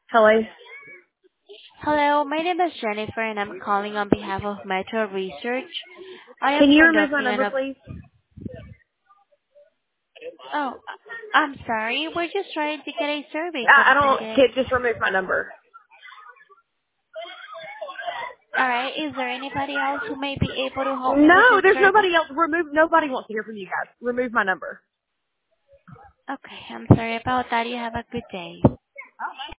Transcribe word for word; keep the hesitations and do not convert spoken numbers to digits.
Hello. Hello, my name is Jennifer, and I'm calling on behalf of Metro Research. I Can am you remove my conducting an number, up. please? Oh, I'm sorry. We're just trying to get a survey I, I don't. completed. Kid, just remove my number. All right. Is there anybody else who may be able to help me with No, this there's survey? nobody else. Remove. Nobody wants to hear from you guys. Remove my number. Okay, I'm sorry about that. You have a good day.